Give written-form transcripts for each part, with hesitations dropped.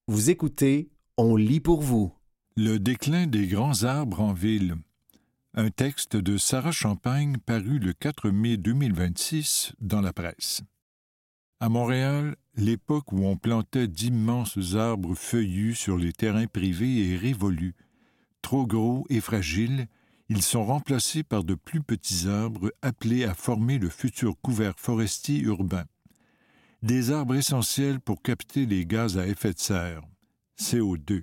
Vous écoutez, on lit pour vous. Le déclin des grands arbres en ville. Un texte de Sarah Champagne paru le 4 mai 2026 dans la presse. À Montréal, l'époque où on plantait d'immenses arbres feuillus sur les terrains privés est révolue. Trop gros et fragiles, ils sont remplacés par de plus petits arbres appelés à former le futur couvert forestier urbain. Des arbres essentiels pour capter les gaz à effet de serre, CO2.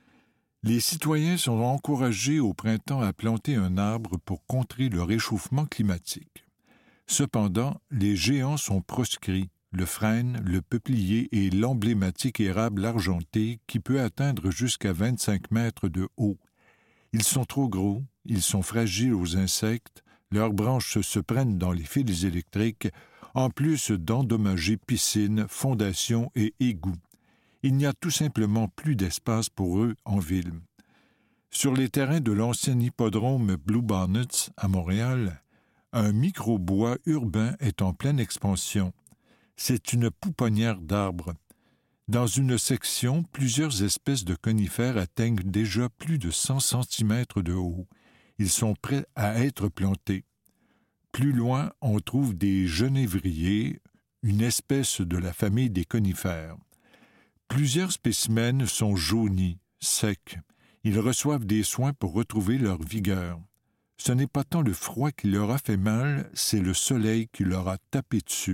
Les citoyens sont encouragés au printemps à planter un arbre pour contrer le réchauffement climatique. Cependant, les géants sont proscrits, le frêne, le peuplier et l'emblématique érable argenté qui peut atteindre jusqu'à 25 mètres de haut. Ils sont trop gros, ils sont fragiles aux insectes, leurs branches se prennent dans les fils électriques, en plus d'endommager piscines, fondations et égouts. Il n'y a tout simplement plus d'espace pour eux en ville. Sur les terrains de l'ancien hippodrome Bluebonnets à Montréal, un micro-bois urbain est en pleine expansion. C'est une pouponnière d'arbres. Dans une section, plusieurs espèces de conifères atteignent déjà plus de 100 cm de haut. Ils sont prêts à être plantés. Plus loin, on trouve des genévriers, une espèce de la famille des conifères. Plusieurs spécimens sont jaunis, secs. Ils reçoivent des soins pour retrouver leur vigueur. Ce n'est pas tant le froid qui leur a fait mal, c'est le soleil qui leur a tapé dessus.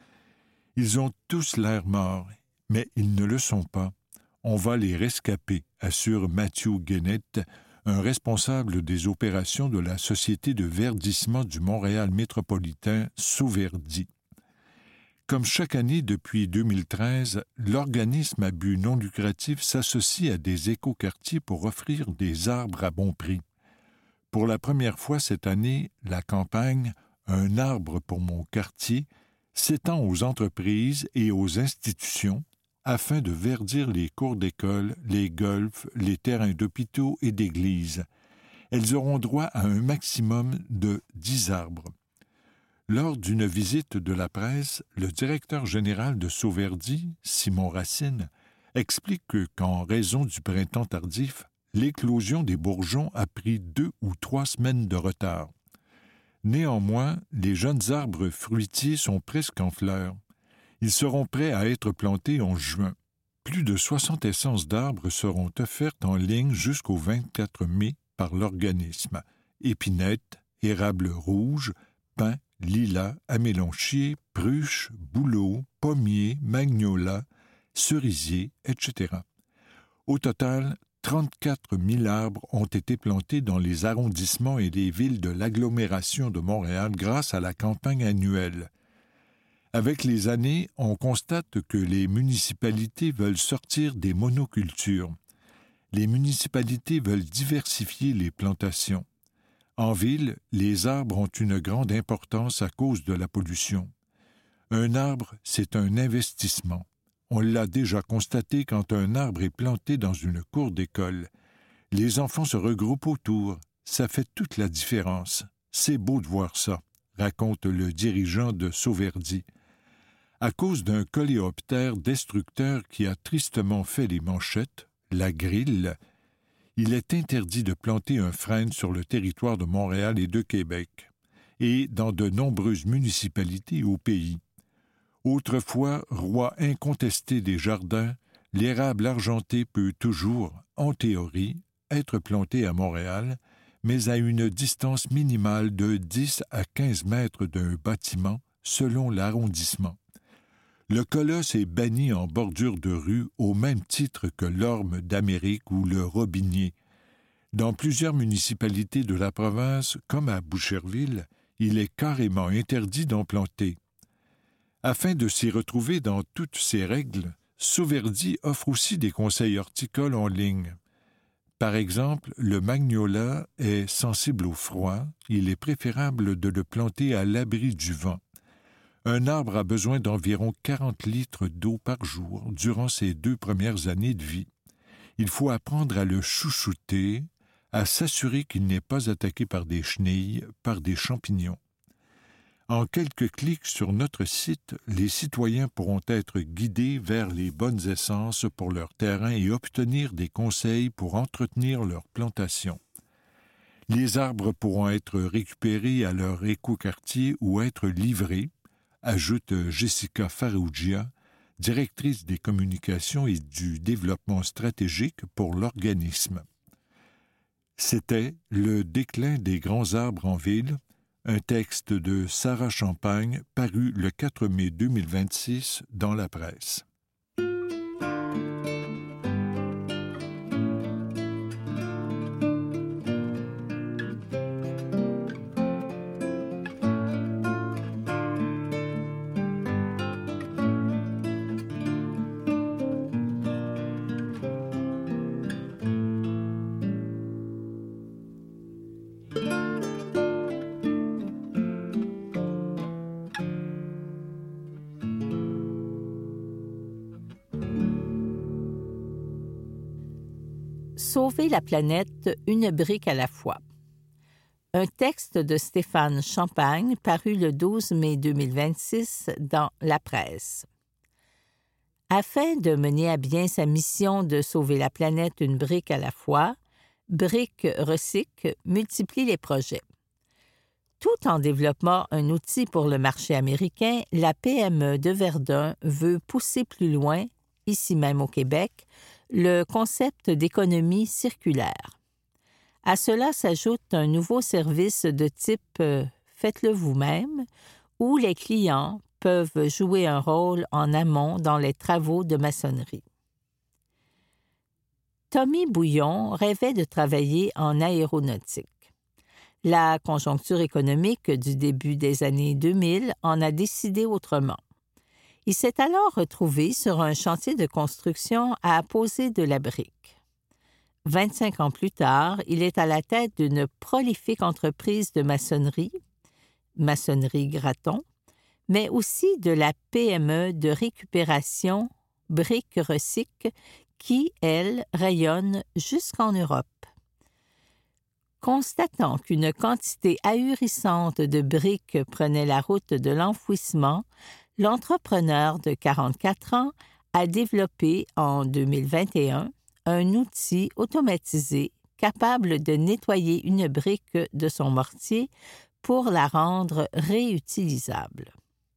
Ils ont tous l'air morts, mais ils ne le sont pas. On va les rescaper, assure Matthew Guenette, un responsable des opérations de la Société de verdissement du Montréal métropolitain, Sauverdi. Comme chaque année depuis 2013, l'organisme à but non lucratif s'associe à des écoquartiers pour offrir des arbres à bon prix. Pour la première fois cette année, la campagne « Un arbre pour mon quartier » s'étend aux entreprises et aux institutions afin de verdir les cours d'école, les golfs, les terrains d'hôpitaux et d'églises. Elles auront droit à un maximum de 10 arbres. Lors d'une visite de la presse, le directeur général de Sauverdi, Simon Racine, explique qu'en raison du printemps tardif, l'éclosion des bourgeons a pris 2 ou 3 semaines de retard. Néanmoins, les jeunes arbres fruitiers sont presque en fleurs. Ils seront prêts à être plantés en juin. Plus de 60 essences d'arbres seront offertes en ligne jusqu'au 24 mai par l'organisme. Épinettes, érables rouges, pins, lilas, amélanchiers, pruches, bouleaux, pommiers, magnolias, cerisiers, etc. Au total, 34 000 arbres ont été plantés dans les arrondissements et les villes de l'agglomération de Montréal grâce à la campagne annuelle. Avec les années, on constate que les municipalités veulent sortir des monocultures. Les municipalités veulent diversifier les plantations. En ville, les arbres ont une grande importance à cause de la pollution. Un arbre, c'est un investissement. On l'a déjà constaté quand un arbre est planté dans une cour d'école. Les enfants se regroupent autour. Ça fait toute la différence. C'est beau de voir ça, raconte le dirigeant de Sauverdi. À cause d'un coléoptère destructeur qui a tristement fait les manchettes, la grille, il est interdit de planter un frêne sur le territoire de Montréal et de Québec, et dans de nombreuses municipalités au pays. Autrefois roi incontesté des jardins, l'érable argenté peut toujours, en théorie, être planté à Montréal, mais à une distance minimale de 10 à 15 mètres d'un bâtiment, selon l'arrondissement. Le colosse est banni en bordure de rue au même titre que l'orme d'Amérique ou le robinier. Dans plusieurs municipalités de la province, comme à Boucherville, il est carrément interdit d'en planter. Afin de s'y retrouver dans toutes ces règles, Sauverdi offre aussi des conseils horticoles en ligne. Par exemple, le magnolia est sensible au froid, il est préférable de le planter à l'abri du vent. Un arbre a besoin d'environ 40 litres d'eau par jour durant ses 2 premières années de vie. Il faut apprendre à le chouchouter, à s'assurer qu'il n'est pas attaqué par des chenilles, par des champignons. En quelques clics sur notre site, les citoyens pourront être guidés vers les bonnes essences pour leur terrain et obtenir des conseils pour entretenir leur plantation. Les arbres pourront être récupérés à leur écoquartier ou être livrés, ajoute Jessica Farrugia, directrice des communications et du développement stratégique pour l'organisme. C'était Le déclin des grands arbres en ville, un texte de Sarah Champagne paru le 4 mai 2026 dans la presse. Sauver la planète, une brique à la fois. Un texte de Stéphane Champagne paru le 12 mai 2026 dans La Presse. Afin de mener à bien sa mission de sauver la planète une brique à la fois, Brick Recycle multiplie les projets. Tout en développant un outil pour le marché américain, la PME de Verdun veut pousser plus loin, ici même au Québec, le concept d'économie circulaire. À cela s'ajoute un nouveau service de type « faites-le vous-même » où les clients peuvent jouer un rôle en amont dans les travaux de maçonnerie. Tommy Bouillon rêvait de travailler en aéronautique. La conjoncture économique du début des années 2000 en a décidé autrement. Il s'est alors retrouvé sur un chantier de construction à poser de la brique. 25 ans plus tard, il est à la tête d'une prolifique entreprise de maçonnerie, Maçonnerie Graton, mais aussi de la PME de récupération Brick Recycle qui, elle, rayonne jusqu'en Europe. Constatant qu'une quantité ahurissante de briques prenait la route de l'enfouissement, l'entrepreneur de 44 ans a développé en 2021 un outil automatisé capable de nettoyer une brique de son mortier pour la rendre réutilisable.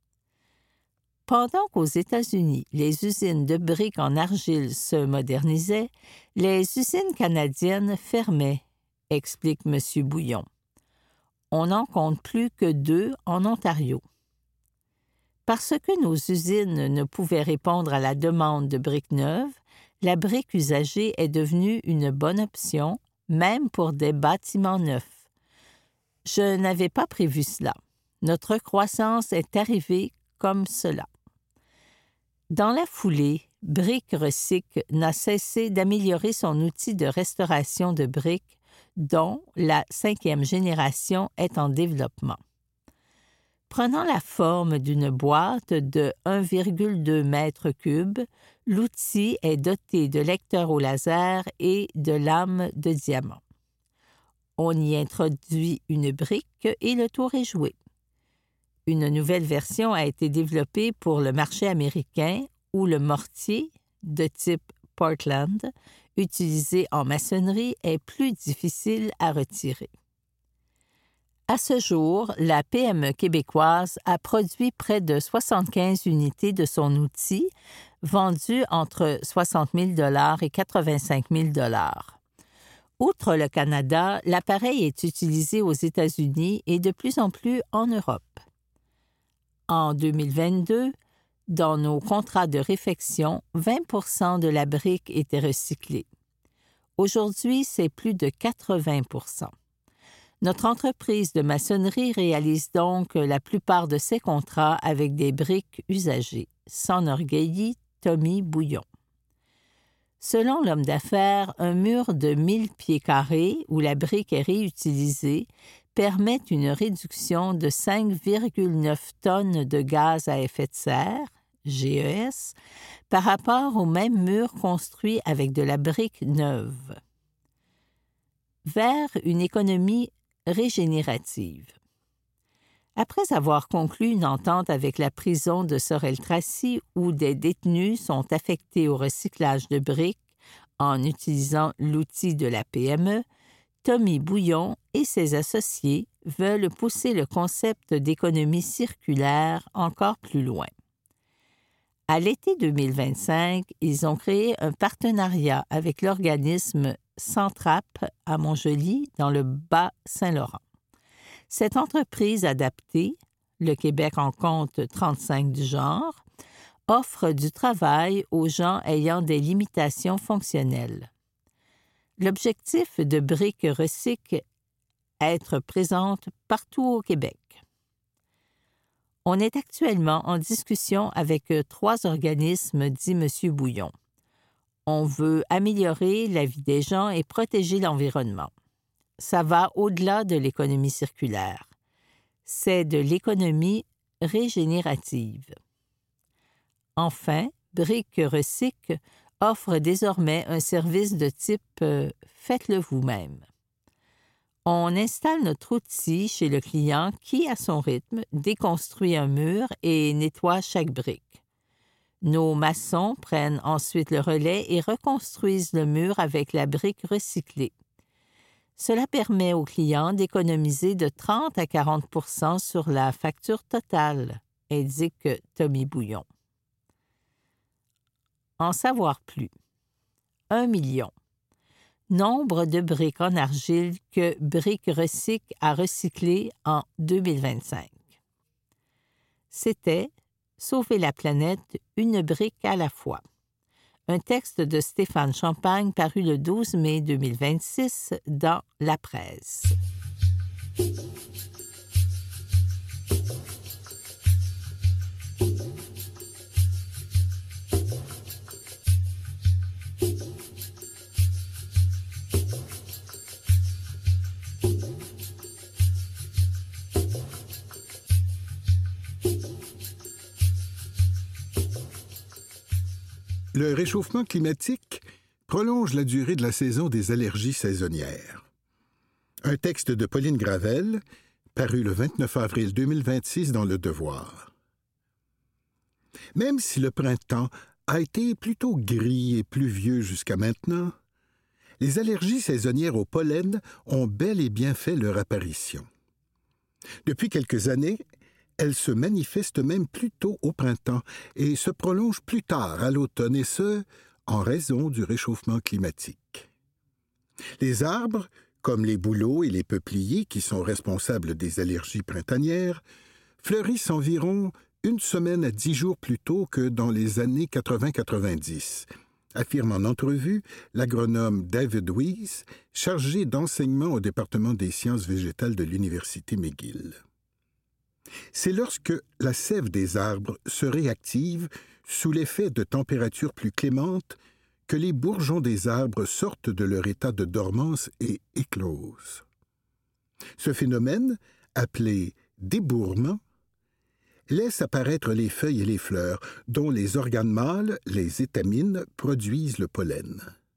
Pendant qu'aux États-Unis, les usines de briques en argile se modernisaient, les usines canadiennes fermaient, explique M. Bouillon. On n'en compte plus que 2 en Ontario. Parce que nos usines ne pouvaient répondre à la demande de briques neuves, la brique usagée est devenue une bonne option, même pour des bâtiments neufs. Je n'avais pas prévu cela. Notre croissance est arrivée comme cela. Dans la foulée, Brick Recycle n'a cessé d'améliorer son outil de restauration de briques, dont la 5e génération est en développement. Prenant la forme d'une boîte de 1,2 m3, l'outil est doté de lecteurs au laser et de lames de diamant. On y introduit une brique et le tour est joué. Une nouvelle version a été développée pour le marché américain où le mortier, de type Portland, utilisé en maçonnerie, est plus difficile à retirer. À ce jour, la PME québécoise a produit près de 75 unités de son outil, vendues entre 60 000 $ et 85 000 $. Outre le Canada, l'appareil est utilisé aux États-Unis et de plus en plus en Europe. En 2022, dans nos contrats de réfection, 20 % de la brique était recyclée. Aujourd'hui, c'est plus de 80 %. Notre entreprise de maçonnerie réalise donc la plupart de ses contrats avec des briques usagées, s'enorgueillit Tommy Bouillon. Selon l'homme d'affaires, un mur de 1000 pieds carrés où la brique est réutilisée permet une réduction de 5,9 tonnes de gaz à effet de serre, GES, par rapport au même mur construit avec de la brique neuve. Vers une économie régénérative. Après avoir conclu une entente avec la prison de Sorel-Tracy où des détenus sont affectés au recyclage de briques en utilisant l'outil de la PME, Tommy Bouillon et ses associés veulent pousser le concept d'économie circulaire encore plus loin. À l'été 2025, ils ont créé un partenariat avec l'organisme Centrap à Montjoly, dans le Bas-Saint-Laurent. Cette entreprise adaptée, le Québec en compte 35 du genre, offre du travail aux gens ayant des limitations fonctionnelles. L'objectif de Briques Recyc est être présente partout au Québec. On est actuellement en discussion avec 3 organismes, dit M. Bouillon. On veut améliorer la vie des gens et protéger l'environnement. Ça va au-delà de l'économie circulaire. C'est de l'économie régénérative. Enfin, Briques Recyc offre désormais un service de type « faites-le vous-même ». On installe notre outil chez le client qui, à son rythme, déconstruit un mur et nettoie chaque brique. Nos maçons prennent ensuite le relais et reconstruisent le mur avec la brique recyclée. Cela permet au client d'économiser de 30 à 40 % sur la facture totale, indique Tommy Bouillon. En savoir plus. 1 million. Nombre de briques en argile que Briques Recyc a recyclées en 2025. C'était « Sauver la planète, une brique à la fois ». Un texte de Stéphane Champagne paru le 12 mai 2026 dans La Presse. Le réchauffement climatique prolonge la durée de la saison des allergies saisonnières. Un texte de Pauline Gravel, paru le 29 avril 2026 dans Le Devoir. Même si le printemps a été plutôt gris et pluvieux jusqu'à maintenant, les allergies saisonnières au pollen ont bel et bien fait leur apparition. Depuis quelques années, elles se manifestent même plus tôt au printemps et se prolongent plus tard à l'automne, et ce, en raison du réchauffement climatique. Les arbres, comme les bouleaux et les peupliers qui sont responsables des allergies printanières, fleurissent environ 1 semaine à 10 jours plus tôt que dans les années 80-90, affirme en entrevue l'agronome David Weiss, chargé d'enseignement au département des sciences végétales de l'Université McGill. C'est lorsque la sève des arbres se réactive sous l'effet de températures plus clémentes que les bourgeons des arbres sortent de leur état de dormance et éclosent. Ce phénomène, appelé débourrement, laisse apparaître les feuilles et les fleurs, dont les organes mâles, les étamines, produisent le pollen.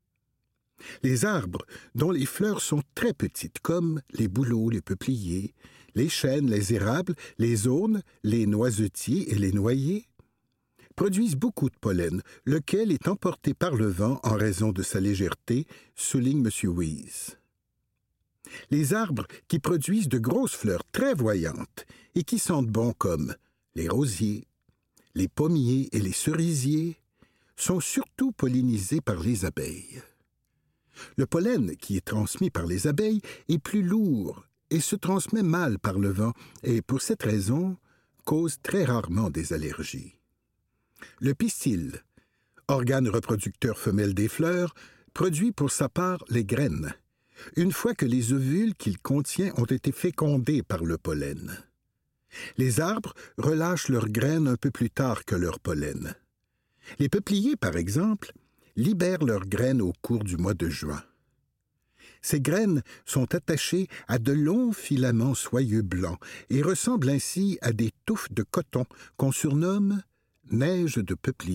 Les arbres, dont les fleurs sont très petites, comme les bouleaux, les peupliers, les chênes, les érables, les aunes, les noisetiers et les noyers, produisent beaucoup de pollen, lequel est emporté par le vent en raison de sa légèreté, souligne M. Weiss. Les arbres qui produisent de grosses fleurs très voyantes et qui sentent bon comme les rosiers, les pommiers et les cerisiers sont surtout pollinisés par les abeilles. Le pollen qui est transmis par les abeilles est plus lourd et se transmet mal par le vent et, pour cette raison, cause très rarement des allergies. Le pistil, organe reproducteur femelle des fleurs, produit pour sa part les graines, une fois que les ovules qu'il contient ont été fécondés par le pollen. Les arbres relâchent leurs graines un peu plus tard que leur pollen. Les peupliers, par exemple, libèrent leurs graines au cours du mois de juin. Ces graines sont attachées à de longs filaments soyeux blancs et ressemblent ainsi à des touffes de coton qu'on surnomme « neige de peuplier ».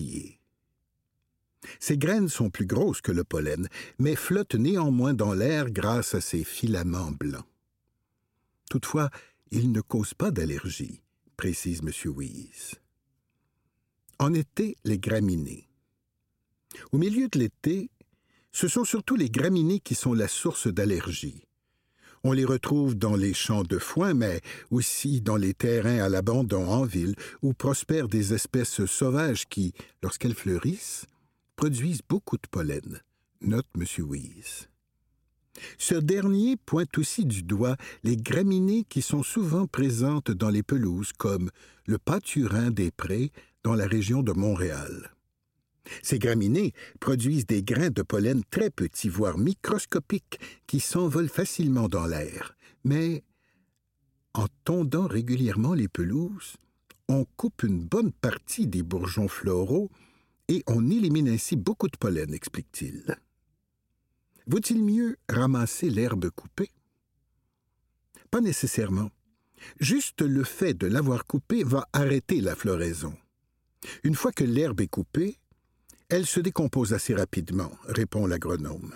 Ces graines sont plus grosses que le pollen, mais flottent néanmoins dans l'air grâce à ces filaments blancs. Toutefois, ils ne causent pas d'allergie, précise M. Weiss. En été, les graminées. Au milieu de l'été, ce sont surtout les graminées qui sont la source d'allergie. On les retrouve dans les champs de foin, mais aussi dans les terrains à l'abandon en ville où prospèrent des espèces sauvages qui, lorsqu'elles fleurissent, produisent beaucoup de pollen, note M. Weiss. Ce dernier pointe aussi du doigt les graminées qui sont souvent présentes dans les pelouses, comme le pâturin des prés dans la région de Montréal. Ces graminées produisent des grains de pollen très petits, voire microscopiques, qui s'envolent facilement dans l'air. Mais, en tondant régulièrement les pelouses, on coupe une bonne partie des bourgeons floraux et on élimine ainsi beaucoup de pollen, explique-t-il. Vaut-il mieux ramasser l'herbe coupée? Pas nécessairement. Juste le fait de l'avoir coupée va arrêter la floraison. Une fois que l'herbe est coupée, elle se décompose assez rapidement, répond l'agronome.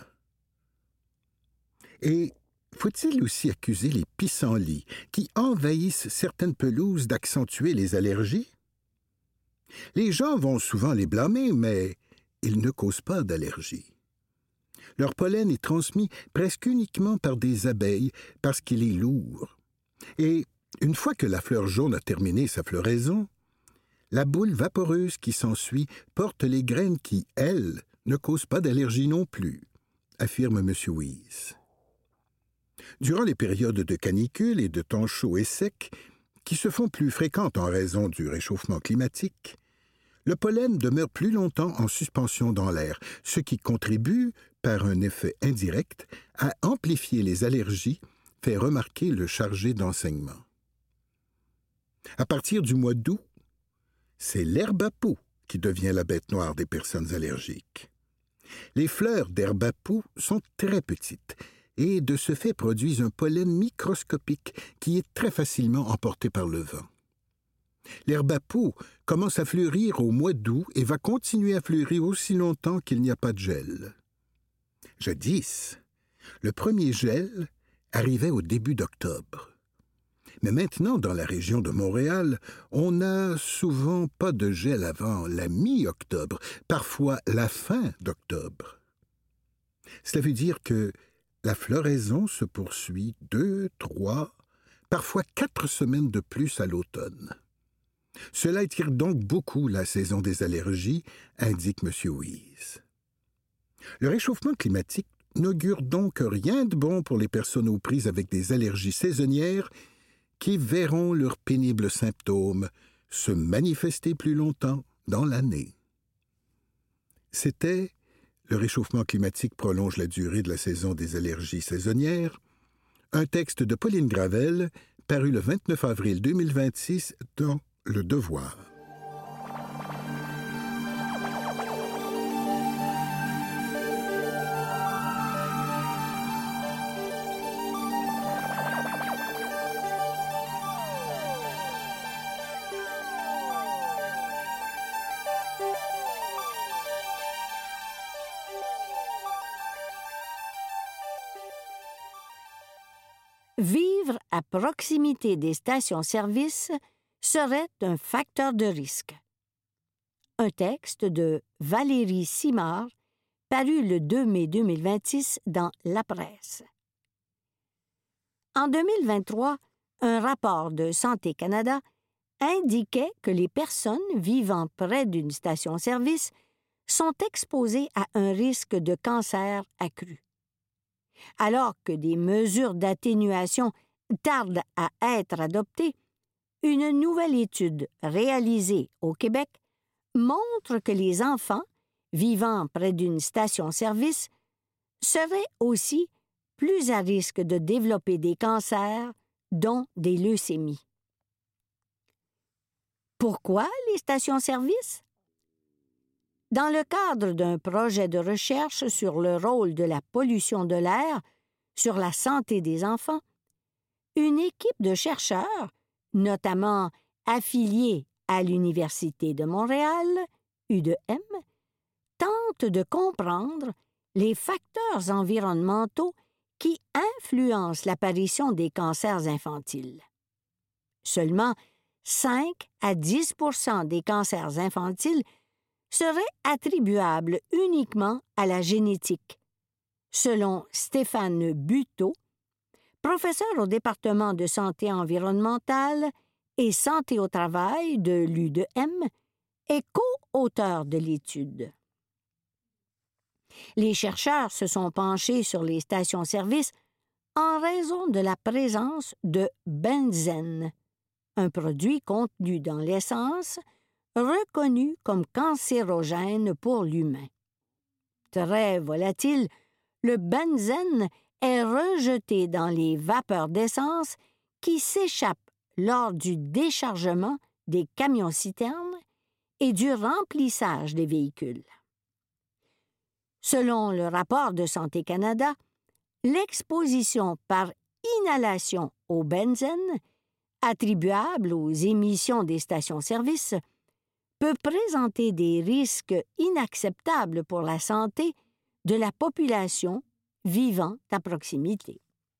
Et faut-il aussi accuser les pissenlits qui envahissent certaines pelouses d'accentuer les allergies? Les gens vont souvent les blâmer, mais ils ne causent pas d'allergie. Leur pollen est transmis presque uniquement par des abeilles parce qu'il est lourd. Et une fois que la fleur jaune a terminé sa floraison, la boule vaporeuse qui s'ensuit porte les graines qui, elles, ne causent pas d'allergie non plus, affirme M. Weiss. Durant les périodes de canicule et de temps chaud et sec, qui se font plus fréquentes en raison du réchauffement climatique, le pollen demeure plus longtemps en suspension dans l'air, ce qui contribue, par un effet indirect, à amplifier les allergies, fait remarquer le chargé d'enseignement. À partir du mois d'août, c'est l'herbe à poux qui devient la bête noire des personnes allergiques. Les fleurs d'herbe à poux sont très petites et de ce fait produisent un pollen microscopique qui est très facilement emporté par le vent. L'herbe à poux commence à fleurir au mois d'août et va continuer à fleurir aussi longtemps qu'il n'y a pas de gel. Jadis, le premier gel arrivait au début d'octobre. Mais maintenant, dans la région de Montréal, on n'a souvent pas de gel avant la mi-octobre, parfois la fin d'octobre. Cela veut dire que la floraison se poursuit 2, 3, parfois 4 semaines de plus à l'automne. Cela étire donc beaucoup la saison des allergies, indique M. Weiss. Le réchauffement climatique n'augure donc rien de bon pour les personnes aux prises avec des allergies saisonnières qui verront leurs pénibles symptômes se manifester plus longtemps dans l'année. C'était « Le réchauffement climatique prolonge la durée de la saison des allergies saisonnières », un texte de Pauline Gravel, paru le 29 avril 2026 dans Le Devoir. Vivre à proximité des stations-service serait un facteur de risque. Un texte de Valérie Simard, paru le 2 mai 2026 dans La Presse. En 2023, un rapport de Santé Canada indiquait que les personnes vivant près d'une station-service sont exposées à un risque de cancer accru. Alors que des mesures d'atténuation tardent à être adoptées, une nouvelle étude réalisée au Québec montre que les enfants vivant près d'une station-service seraient aussi plus à risque de développer des cancers, dont des leucémies. Pourquoi les stations-service? Dans le cadre d'un projet de recherche sur le rôle de la pollution de l'air sur la santé des enfants, une équipe de chercheurs, notamment affiliés à l'Université de Montréal, UDM, tente de comprendre les facteurs environnementaux qui influencent l'apparition des cancers infantiles. Seulement 5 à 10 % des cancers infantiles seraient attribuables uniquement à la génétique, selon Stéphane Buteau, professeur au département de santé environnementale et santé au travail de l'UDM et co-auteur de l'étude. Les chercheurs se sont penchés sur les stations-service en raison de la présence de benzène, un produit contenu dans l'essence reconnu comme cancérogène pour l'humain. Très volatile, le benzène est rejeté dans les vapeurs d'essence qui s'échappent lors du déchargement des camions-citernes et du remplissage des véhicules. Selon le rapport de Santé Canada, l'exposition par inhalation au benzène, attribuable aux émissions des stations-service, peut présenter des risques inacceptables pour la santé de la population vivant à proximité.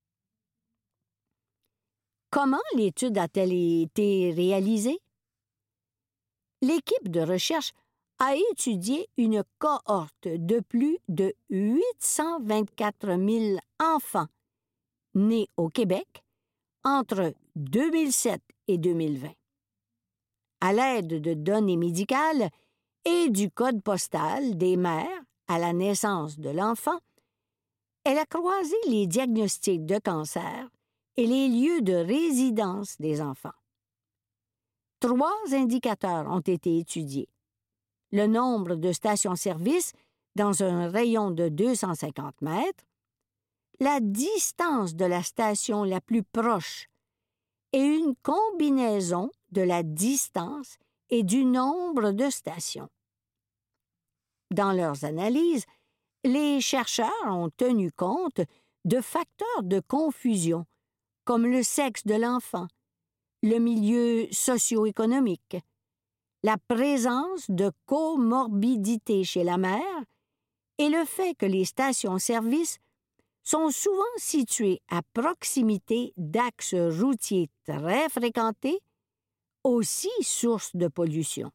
Comment l'étude a-t-elle été réalisée? L'équipe de recherche a étudié une cohorte de plus de 824 000 enfants nés au Québec entre 2007 et 2020. À l'aide de données médicales et du code postal des mères à la naissance de l'enfant, elle a croisé les diagnostics de cancer et les lieux de résidence des enfants. 3 indicateurs ont été étudiés. Le nombre de stations-service dans un rayon de 250 mètres, la distance de la station la plus proche et une combinaison de la distance et du nombre de stations. Dans leurs analyses, les chercheurs ont tenu compte de facteurs de confusion comme le sexe de l'enfant, le milieu socio-économique, la présence de comorbidité chez la mère et le fait que les stations-service sont souvent situées à proximité d'axes routiers très fréquentés, aussi source de pollution.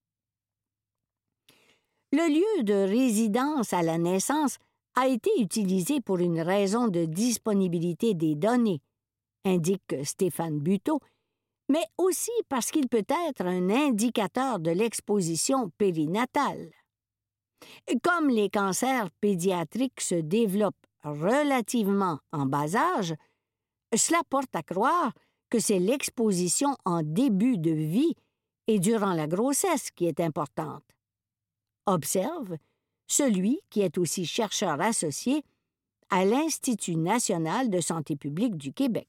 Le lieu de résidence à la naissance a été utilisé pour une raison de disponibilité des données, indique Stéphane Buteau, mais aussi parce qu'il peut être un indicateur de l'exposition périnatale. Comme les cancers pédiatriques se développent relativement en bas âge, cela porte à croire que c'est l'exposition en début de vie et durant la grossesse qui est importante. Observe celui qui est aussi chercheur associé à l'Institut national de santé publique du Québec.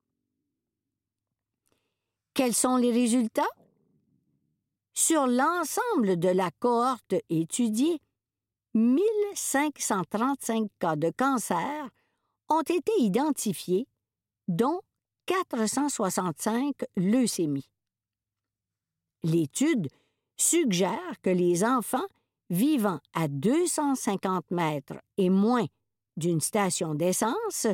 Quels sont les résultats? Sur l'ensemble de la cohorte étudiée, 1535 cas de cancer ont été identifiés, dont 465 leucémies. L'étude suggère que les enfants vivant à 250 mètres et moins d'une station d'essence,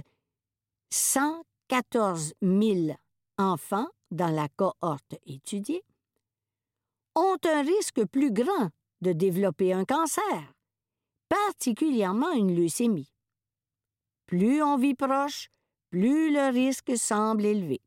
114 000 enfants dans la cohorte étudiée, ont un risque plus grand de développer un cancer, particulièrement une leucémie. Plus on vit proche, plus le risque semble élevé.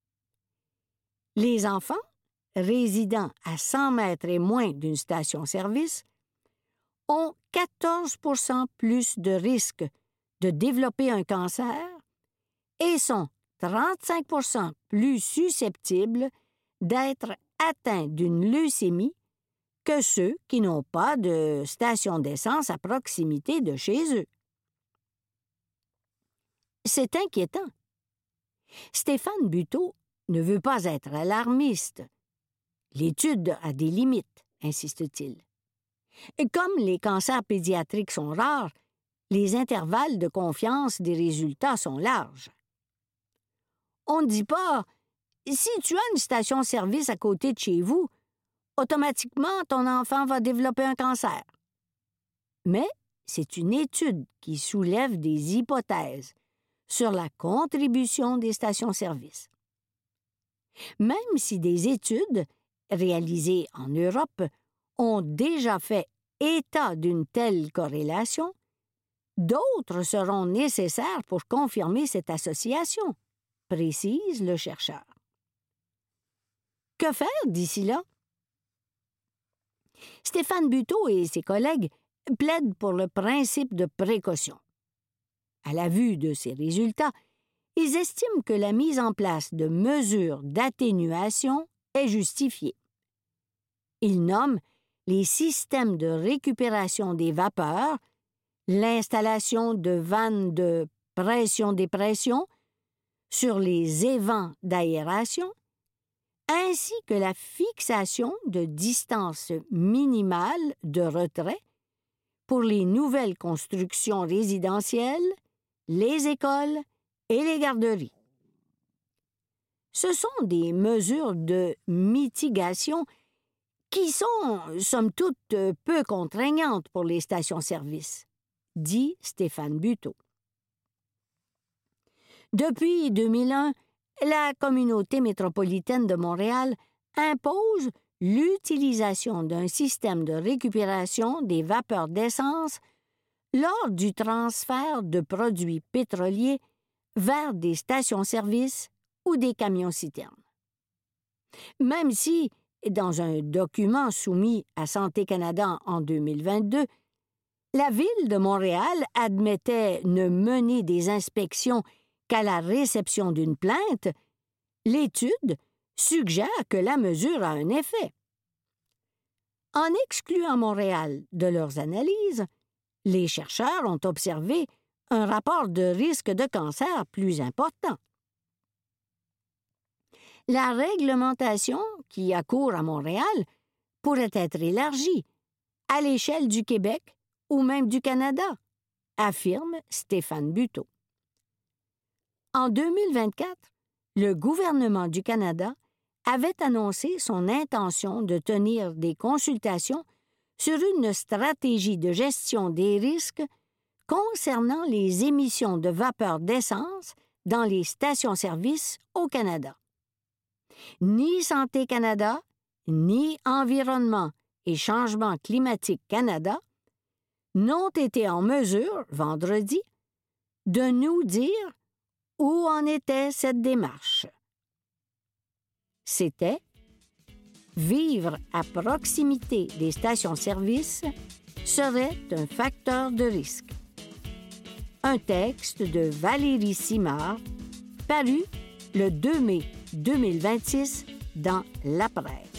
Les enfants résidant à 100 mètres et moins d'une station-service ont 14 % plus de risque de développer un cancer et sont 35 % plus susceptibles d'être atteints d'une leucémie que ceux qui n'ont pas de station d'essence à proximité de chez eux. C'est inquiétant. Stéphane Buteau ne veut pas être alarmiste. L'étude a des limites, insiste-t-il. Et comme les cancers pédiatriques sont rares, les intervalles de confiance des résultats sont larges. On ne dit pas « Si tu as une station-service à côté de chez vous, automatiquement ton enfant va développer un cancer. » Mais c'est une étude qui soulève des hypothèses sur la contribution des stations-service. Même si des études, réalisées en Europe, ont déjà fait état d'une telle corrélation, d'autres seront nécessaires pour confirmer cette association, précise le chercheur. Que faire d'ici là? Stéphane Buteau et ses collègues plaident pour le principe de précaution. À la vue de ces résultats, ils estiment que la mise en place de mesures d'atténuation est justifiée. Ils nomment les systèmes de récupération des vapeurs, l'installation de vannes de pression-dépression sur les évents d'aération, ainsi que la fixation de distances minimales de retrait pour les nouvelles constructions résidentielles, les écoles et les garderies. Ce sont des mesures de mitigation qui sont, somme toute, peu contraignantes pour les stations-service, dit Stéphane Buteau. Depuis 2001, la communauté métropolitaine de Montréal impose l'utilisation d'un système de récupération des vapeurs d'essence lors du transfert de produits pétroliers vers des stations-service ou des camions-citernes. Même si, dans un document soumis à Santé Canada en 2022, la Ville de Montréal admettait ne mener des inspections qu'à la réception d'une plainte, l'étude suggère que la mesure a un effet. En excluant Montréal de leurs analyses, les chercheurs ont observé un rapport de risque de cancer plus important. La réglementation qui a cours à Montréal pourrait être élargie à l'échelle du Québec ou même du Canada, affirme Stéphane Buteau. En 2024, le gouvernement du Canada avait annoncé son intention de tenir des consultations sur une stratégie de gestion des risques concernant les émissions de vapeur d'essence dans les stations-service au Canada. Ni Santé Canada, ni Environnement et Changement climatique Canada n'ont été en mesure, vendredi, de nous dire où en était cette démarche. C'était « Vivre à proximité des stations-service serait un facteur de risque ». Un texte de Valérie Simard, paru le 2 mai 2026 dans La Presse.